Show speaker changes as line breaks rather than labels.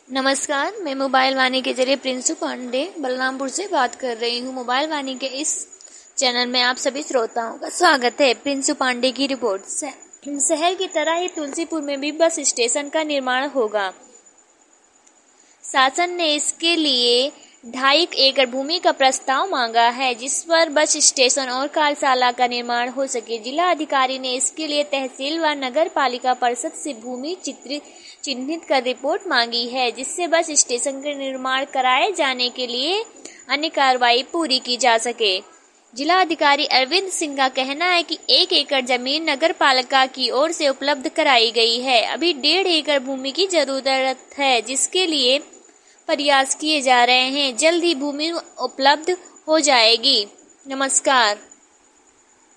नमस्कार, मैं मोबाइल वाणी के जरिए प्रिंसु पांडे बलरामपुर से बात कर रही हूँ। मोबाइल वाणी के इस चैनल में आप सभी श्रोताओं का स्वागत है। प्रिंसु पांडे की रिपोर्ट। शहर की तरह ही तुलसीपुर में भी बस स्टेशन का निर्माण होगा। शासन ने इसके लिए 2.5 एकड़ भूमि का प्रस्ताव मांगा है, जिस पर बस स्टेशन और कार्यशाला का निर्माण हो सके। जिला अधिकारी ने इसके लिए तहसील व नगर पालिका परिषद से भूमि चिन्हित कर रिपोर्ट मांगी है, जिससे बस स्टेशन का निर्माण कराए जाने के लिए अन्य कार्रवाई पूरी की जा सके। जिला अधिकारी अरविंद सिंह का कहना है कि 1 एकड़ जमीन नगर पालिका की ओर से उपलब्ध कराई गई है। अभी 1.5 एकड़ भूमि की जरूरत है, जिसके लिए प्रयास किए जा रहे हैं। जल्द ही भूमि उपलब्ध हो जाएगी। नमस्कार।